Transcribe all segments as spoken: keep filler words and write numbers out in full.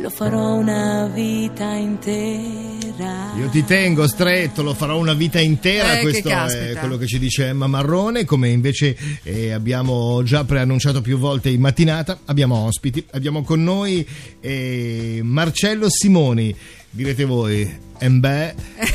lo farò una vita intera. Io ti tengo stretto, lo farò una vita intera. Eh, questo è quello che ci dice Emma Marrone. Come invece eh, abbiamo già preannunciato più volte in mattinata, abbiamo ospiti, abbiamo con noi eh, Marcello Simoni. Direte voi, embè,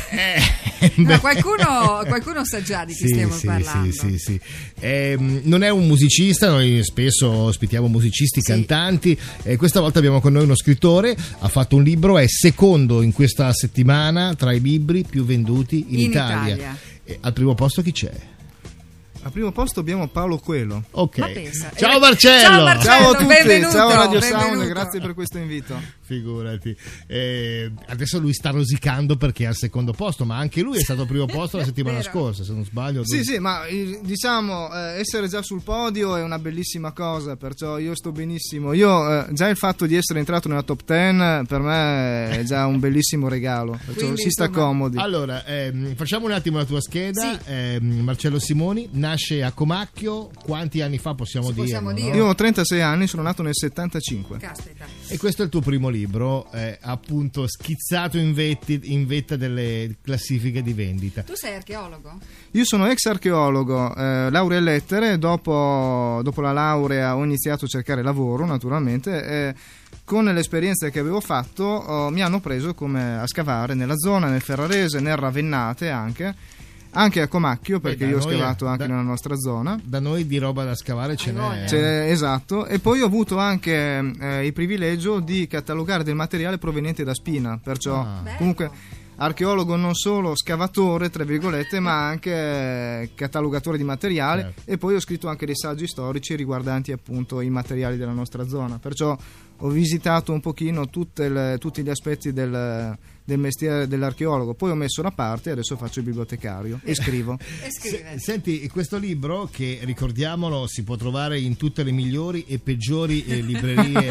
eh, no, qualcuno, qualcuno sa già di chi sì, stiamo sì, parlando. Sì, sì, sì. Eh, non è un musicista, noi spesso ospitiamo musicisti, sì. cantanti, e questa volta abbiamo con noi uno scrittore, ha fatto un libro, è secondo in questa settimana tra i libri più venduti in, in Italia. Italia. E al primo posto chi c'è? Al primo posto abbiamo Paolo Coelho. Ok. Pensa, ciao Marcello. Ciao Marcello, ciao a tutti, benvenuto, ciao Radio benvenuto. Sound, grazie per questo invito. Figurati. Eh, adesso lui sta rosicando perché è al secondo posto, ma anche lui è stato al primo posto la settimana scorsa, se non sbaglio. Sì, due... sì, ma diciamo eh, essere già sul podio è una bellissima cosa, perciò io sto benissimo. Io eh, già il fatto di essere entrato nella top dieci per me è già un bellissimo regalo, perciò Quindi, si sta insomma... comodi. Allora, ehm, facciamo un attimo la tua scheda. Sì. ehm, Marcello Simoni nasce a Comacchio, quanti anni fa possiamo, dire, possiamo no? dire? Io ho trentasei anni, sono nato nel settantacinque. Caspita. E questo è il tuo primo libro, eh, appunto schizzato in, vetti, in vetta delle classifiche di vendita. Tu sei archeologo? Io sono ex archeologo, eh, laurea in lettere, dopo, dopo la laurea ho iniziato a cercare lavoro naturalmente e con l'esperienza che avevo fatto oh, mi hanno preso come a scavare nella zona, nel Ferrarese, nel Ravennate anche. Anche a Comacchio, perché Beh, io ho scavato anche da, nella nostra zona. Da noi di roba da scavare ce n'è. C'è, esatto. E poi ho avuto anche eh, il privilegio di catalogare del materiale proveniente da Spina. Perciò, ah. comunque, archeologo non solo scavatore, tra virgolette, ma anche catalogatore di materiale. Certo. E poi ho scritto anche dei saggi storici riguardanti appunto i materiali della nostra zona. Perciò ho visitato un pochino tutte le, tutti gli aspetti del... del mestiere dell'archeologo, poi ho messo da parte e adesso faccio il bibliotecario e scrivo. e scrive. Senti, questo libro, che ricordiamolo si può trovare in tutte le migliori e peggiori eh, librerie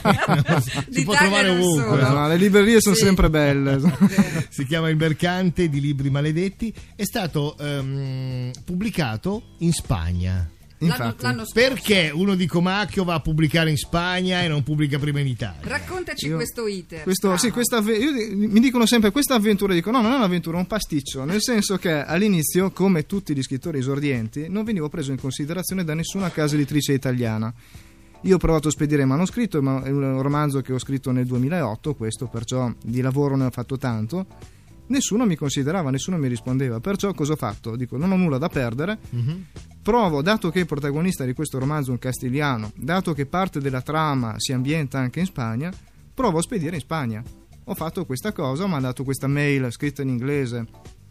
si può trovare ovunque, no? No, le librerie sono sì. sempre belle. Si chiama Il Mercante di Libri Maledetti, è stato um, pubblicato in Spagna. L'anno, l'anno scorso. Perché uno di Comacchio va a pubblicare in Spagna e non pubblica prima in Italia? Raccontaci io, questo iter. Questo, sì, questa, io, mi dicono sempre questa avventura, dico no, non è un'avventura, è un pasticcio, nel senso che all'inizio, come tutti gli scrittori esordienti, non venivo preso in considerazione da nessuna casa editrice italiana. Io ho provato a spedire il manoscritto, è un romanzo che ho scritto nel duemilaotto, questo, perciò di lavoro ne ho fatto tanto. Nessuno mi considerava, nessuno mi rispondeva, perciò cosa ho fatto? Dico, non ho nulla da perdere, mm-hmm. provo, dato che il protagonista di questo romanzo è un castigliano, dato che parte della trama si ambienta anche in Spagna, provo a spedire in Spagna. Ho fatto questa cosa, ho mandato questa mail scritta in inglese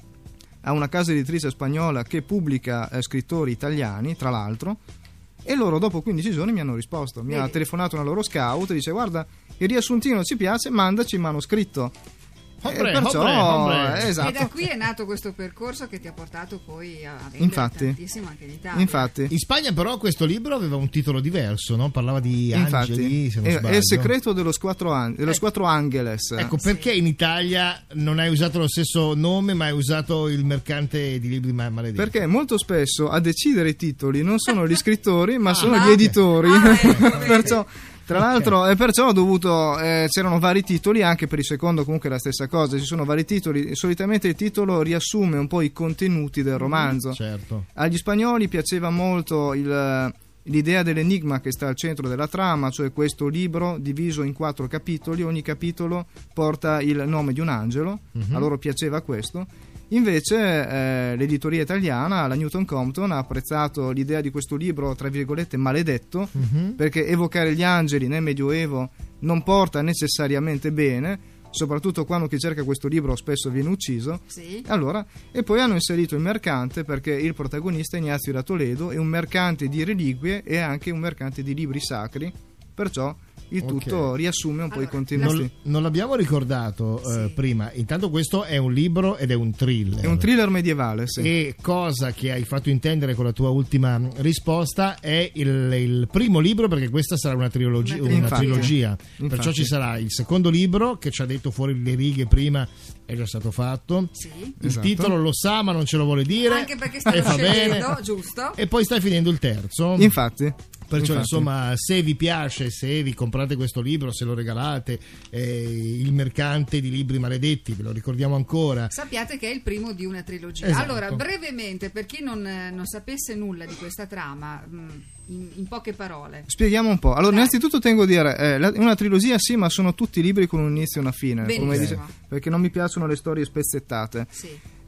a una casa editrice spagnola che pubblica eh, scrittori italiani, tra l'altro, e loro dopo quindici giorni mi hanno risposto, mi Vedi. ha telefonato una loro scout e dice guarda, il riassuntino ci piace, mandaci il manoscritto. Hombre, eh, perciò, hombre, hombre. Esatto. E da qui è nato questo percorso che ti ha portato poi a vendere infatti, tantissimo anche in Italia. Infatti. In Spagna però questo libro aveva un titolo diverso, no? Parlava di infatti, angeli, se non è, sbaglio. È il segreto dello squattro, an- dello squattro Angeles. Ecco, perché sì. in Italia non hai usato lo stesso nome, ma hai usato Il Mercante di Libri Maledetti? Perché molto spesso a decidere i titoli non sono gli scrittori, ma ah, sono ah, gli editori. Ah, ecco, Perciò tra l'altro, e perciò ho dovuto eh, c'erano vari titoli, anche per il secondo comunque la stessa cosa, ci sono vari titoli, solitamente il titolo riassume un po' i contenuti del romanzo. Certo. Agli spagnoli piaceva molto il, l'idea dell'enigma che sta al centro della trama, cioè questo libro diviso in quattro capitoli, ogni capitolo porta il nome di un angelo, uh-huh. a loro piaceva questo. Invece eh, l'editoria italiana, la Newton Compton, ha apprezzato l'idea di questo libro, tra virgolette, maledetto, uh-huh. perché evocare gli angeli nel Medioevo non porta necessariamente bene, soprattutto quando chi cerca questo libro spesso viene ucciso. Sì. Allora, e poi hanno inserito il mercante, perché il protagonista Ignazio da Toledo è un mercante di reliquie e anche un mercante di libri sacri, perciò il tutto okay. riassume un po' allora, i contenuti. Non, non l'abbiamo ricordato sì. eh, prima. Intanto questo è un libro ed è un thriller. È un thriller medievale, sì. E cosa che hai fatto intendere con la tua ultima risposta è il, il primo libro, perché questa sarà una trilogia. Una infatti, trilogia. Infatti. Perciò ci sarà il secondo libro che ci ha detto fuori le righe prima, è già stato fatto. Sì. Il esatto. titolo lo sa, ma non ce lo vuole dire. Anche perché stai scegliendo, giusto? E poi stai finendo il terzo. Infatti. perciò infatti. insomma, se vi piace, se vi comprate questo libro, se lo regalate, eh, Il mercante di libri maledetti, ve lo ricordiamo ancora. Sappiate che è il primo di una trilogia. Esatto. Allora, brevemente, per chi non, non sapesse nulla di questa trama, in, in poche parole. Spieghiamo un po'. Allora, Dai. innanzitutto tengo a dire, eh, la- una trilogia sì, ma sono tutti libri con un inizio e una fine, come Benissimo. dice, perché non mi piacciono le storie spezzettate. Sì.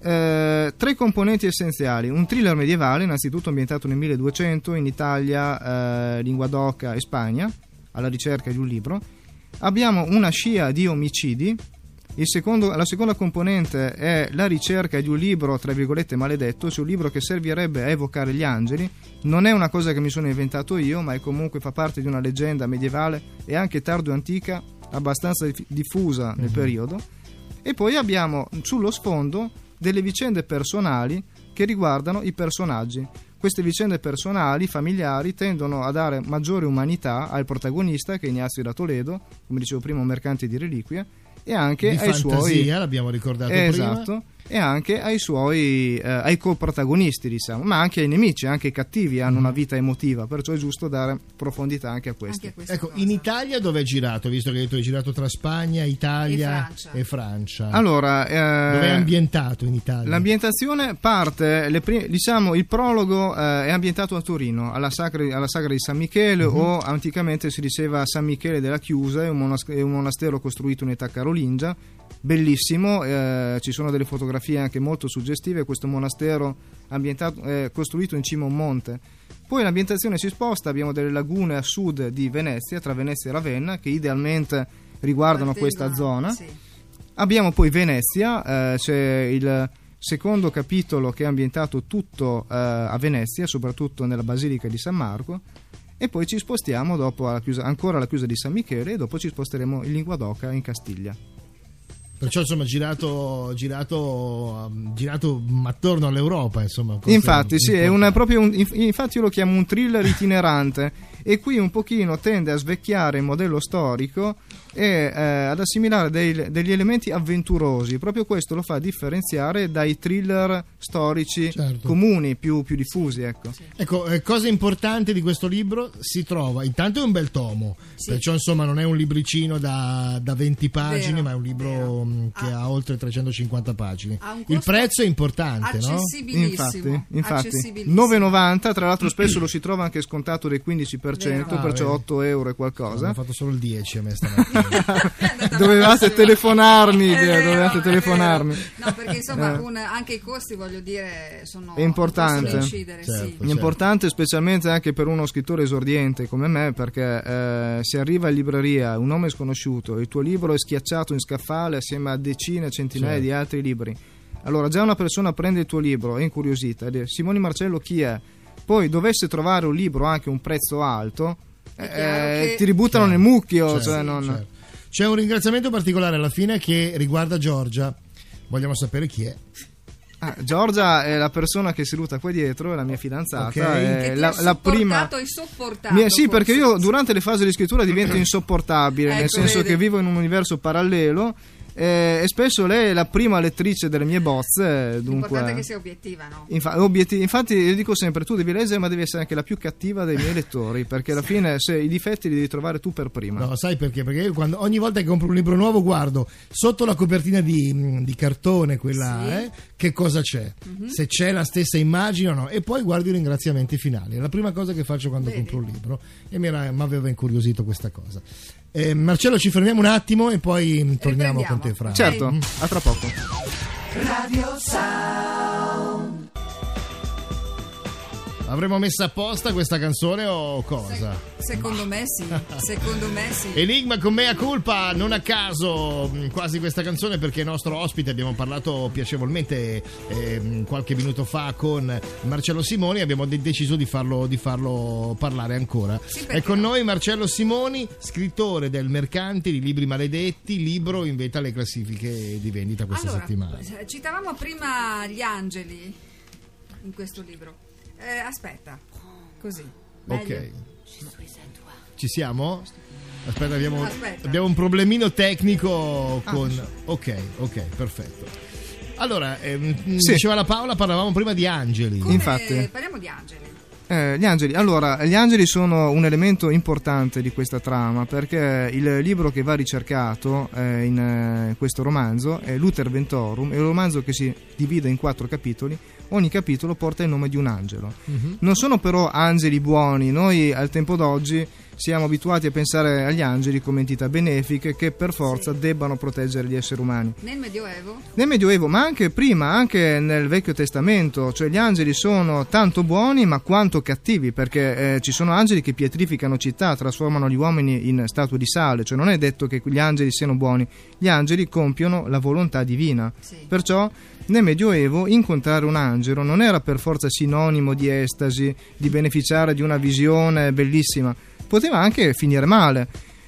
Eh, tre componenti essenziali: un thriller medievale, innanzitutto ambientato nel milleduecento in Italia, eh, lingua d'oca e Spagna, alla ricerca di un libro. Abbiamo una scia di omicidi. Il secondo, la seconda componente è la ricerca di un libro tra virgolette maledetto, cioè un libro che servirebbe a evocare gli angeli. Non è una cosa che mi sono inventato io, ma è comunque fa parte di una leggenda medievale e anche tardo-antica abbastanza dif- diffusa nel periodo. E poi abbiamo sullo sfondo delle vicende personali che riguardano i personaggi. Queste vicende personali, familiari, tendono a dare maggiore umanità al protagonista, che è Ignazio da Toledo, come dicevo prima, un mercante di reliquie, e anche Di ai fantasia, suoi l'abbiamo ricordato eh, prima. esatto, e anche ai suoi eh, ai coprotagonisti, diciamo, ma anche ai nemici, anche i cattivi hanno una vita emotiva, perciò è giusto dare profondità anche a questi. Anche a questa Ecco, cosa. in Italia dove è girato? Visto che hai detto che è girato tra Spagna, Italia E Francia. e Francia. Allora, eh, Dove è ambientato in Italia? l'ambientazione parte, le pri- diciamo, il prologo eh, è ambientato a Torino, alla sagra, alla sagra di San Michele, Mhm. o anticamente si diceva San Michele della Chiusa, è un, monas- è un monastero costruito in età carolingia, bellissimo, eh, ci sono delle fotografie anche molto suggestive. Questo monastero ambientato, è costruito in cima a un monte. Poi l'ambientazione si sposta, abbiamo delle lagune a sud di Venezia, tra Venezia e Ravenna, che idealmente riguardano questa Appartengono- zona. sì. Abbiamo poi Venezia, eh, c'è il secondo capitolo che è ambientato tutto eh, a Venezia, soprattutto nella Basilica di San Marco, e poi ci spostiamo dopo alla chiusa, ancora alla chiusa di San Michele, e dopo ci sposteremo in Lingua d'Oca in Castiglia. Perciò insomma girato girato girato attorno all'Europa, insomma. Questo Infatti, sì, è un, importante. proprio un, inf- infatti io lo chiamo un thriller itinerante, e qui un pochino tende a svecchiare il modello storico e eh, ad assimilare dei- degli elementi avventurosi. Proprio questo lo fa differenziare dai thriller storici Certo. comuni, più, più diffusi, ecco. Ecco, eh, cosa importante di questo libro si trova, intanto è un bel tomo, Sì. perciò insomma non è un libricino da, da venti pagine, Vero, ma è un libro vero. mh, che Ha- ha oltre trecentocinquanta pagine. ha un Il costo prezzo è importante, no? accessibilissimo. Infatti, infatti accessibilissimo. nove e novanta, tra l'altro spesso lo si trova anche scontato del quindici per cento, Vero. Ah, perciò vedi. otto euro e Ho qualcosa. fatto solo il dieci a me stamattina. È andata Dovevate malissimo. telefonarmi, È vero, dovevate è telefonarmi. vero. No, perché insomma Eh. un- anche i costi, voglio dire, sono È importante. possono incidere, Certo. sì. È importante specialmente anche per uno scrittore esordiente come me, perché eh, se arriva in libreria un nome sconosciuto, il tuo libro è schiacciato in scaffale assieme a decine, centinaia Certo. di altri libri, allora già una persona prende il tuo libro, è incuriosita, e dice Simone Marcello chi è? Poi dovesse trovare un libro anche a un prezzo alto, È chiaro eh, che- ti ributtano Certo. nel mucchio, Certo, cioè non... certo. C'è un ringraziamento particolare alla fine che riguarda Giorgia. Vogliamo sapere chi è. Ah, Giorgia è la persona che è seduta qua dietro, è la mia fidanzata, Ok. è Che ti la, ha la prima. sopportato e sopportato, Mi- sì, forse. perché io durante le fasi di scrittura divento insopportabile, nel Ecco, senso vedi. che vivo in un universo parallelo, eh, e spesso lei è la prima lettrice delle mie bozze, L'importante è che dunque... sia obiettiva, no? Infa- obiettivi- infatti io dico sempre, tu devi leggere ma devi essere anche la più cattiva dei miei lettori, perché alla fine se i difetti li devi trovare tu per prima. No, sai perché? Perché io quando, ogni volta che compro un libro nuovo guardo sotto la copertina di, di cartone, quella, Sì. eh, che cosa c'è, se c'è la stessa immagine o no, e poi guardo i ringraziamenti finali. È la prima cosa che faccio quando Vedi? compro un libro, e mi era- mi aveva incuriosito questa cosa. Eh, Marcello, ci fermiamo un attimo e poi mm, torniamo Riprendiamo. con te, Fra. Certo, Ok. a tra poco. Avremmo messa apposta questa canzone o cosa? Secondo me sì, secondo me sì. Enigma con mea culpa, non a caso mh, quasi questa canzone, perché il nostro ospite, abbiamo parlato piacevolmente eh, qualche minuto fa con Marcello Simoni, abbiamo de- deciso di farlo, di farlo parlare ancora. Sì, È perché con no? noi Marcello Simoni, scrittore del Mercante di Libri Maledetti, libro invece alle classifiche di vendita questa Allora, settimana. citavamo prima gli angeli in questo libro. Eh, aspetta, così. Meglio? Ok, ci siamo? Aspetta, abbiamo, Aspetta. abbiamo un problemino tecnico con... Ok, ok, perfetto. Allora, ehm, Sì. diceva la Paola, parlavamo prima di angeli. Come- Infatti. Parliamo di angeli. Eh, gli angeli, allora, gli angeli sono un elemento importante di questa trama, perché il libro che va ricercato eh, in eh, questo romanzo è Luther Ventorum, è un romanzo che si divide in quattro capitoli. Ogni capitolo porta il nome di un angelo. Uh-huh. Non sono però angeli buoni. Noi al tempo d'oggi siamo abituati a pensare agli angeli come entità benefiche che per forza sì. debbano proteggere gli esseri umani. Nel Medioevo? Nel Medioevo, ma anche prima, anche nel Vecchio Testamento, cioè gli angeli sono tanto buoni ma quanto cattivi, perché eh, ci sono angeli che pietrificano città, trasformano gli uomini in statue di sale, cioè non è detto che gli angeli siano buoni, gli angeli compiono la volontà divina. Sì. Perciò nel Medioevo incontrare un angelo non era per forza sinonimo di estasi, di beneficiare di una visione bellissima, poteva anche finire male.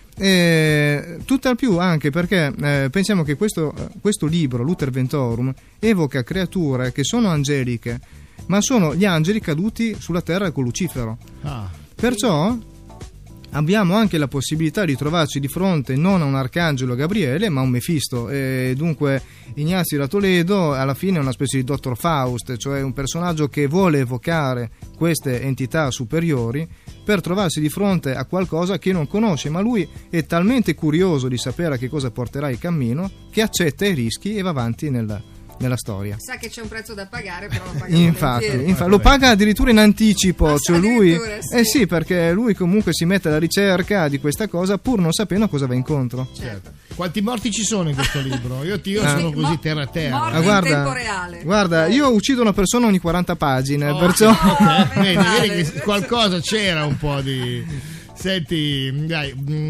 E, tutt'al più anche perché eh, pensiamo che questo, questo libro, Luther Ventorum, evoca creature che sono angeliche, ma sono gli angeli caduti sulla terra con Lucifero. Ah. Perciò abbiamo anche la possibilità di trovarci di fronte non a un arcangelo Gabriele ma a un Mefisto, e dunque Ignazio da Toledo alla fine è una specie di dottor Faust, cioè un personaggio che vuole evocare queste entità superiori per trovarsi di fronte a qualcosa che non conosce, ma lui è talmente curioso di sapere a che cosa porterà il cammino che accetta i rischi e va avanti nel nella storia. Sa che c'è un prezzo da pagare, però lo paga infatti, infatti lo paga addirittura in anticipo, ah, cioè lui sì. Eh sì, perché lui comunque si mette alla ricerca di questa cosa pur non sapendo a cosa va incontro. Certo. Quanti morti ci sono in questo libro? Io, io ah. sono così terra a terra. Morti ah, guarda, in tempo reale. Guarda, io uccido una persona ogni quaranta pagine, oh, perciò oh, vedi, vedi che qualcosa c'era un po' di. Senti, dai,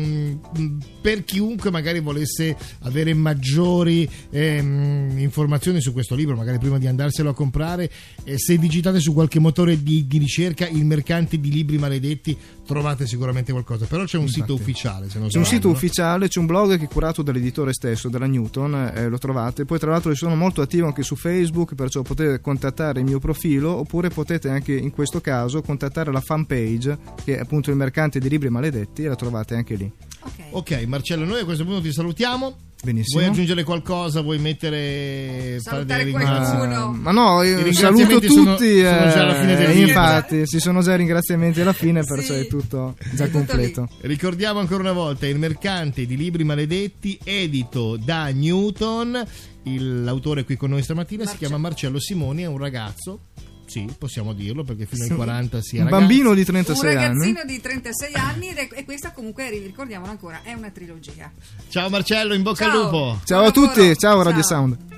mh, per chiunque magari volesse avere maggiori ehm, informazioni su questo libro, magari prima di andarselo a comprare, eh, se digitate su qualche motore di, di ricerca il mercante di libri maledetti trovate sicuramente qualcosa, però c'è un Infatti. sito ufficiale, se non c'è un sbaglio. sito ufficiale, c'è un blog che è curato dall'editore stesso, della Newton, eh, lo trovate. Poi tra l'altro sono molto attivo anche su Facebook, perciò potete contattare il mio profilo, oppure potete anche in questo caso contattare la fanpage che è appunto il mercante di libri maledetti, e la trovate anche lì. Okay. Ok, Marcello, noi a questo punto ti salutiamo. Benissimo. Vuoi aggiungere qualcosa? Vuoi mettere salutare qualcuno? Ma no, io saluto tutti. Sono, eh, sono già alla fine del libro. Infatti, ci sono già i ringraziamenti alla fine, perciò sì. è tutto già è completo. Tutto Ricordiamo ancora una volta il mercante di libri maledetti, edito da Newton. Il, l'autore qui con noi stamattina Marce- si chiama Marcello Simoni, è un ragazzo. Sì, possiamo dirlo, perché fino ai quaranta si è un ragazzi. bambino di trentasei anni. Un anni. ragazzino di trentasei anni ed è, e questa comunque, ricordiamolo ancora, è una trilogia. Ciao Marcello, in bocca ciao. al lupo. Ciao a tutti, ciao, ciao Radio Sound.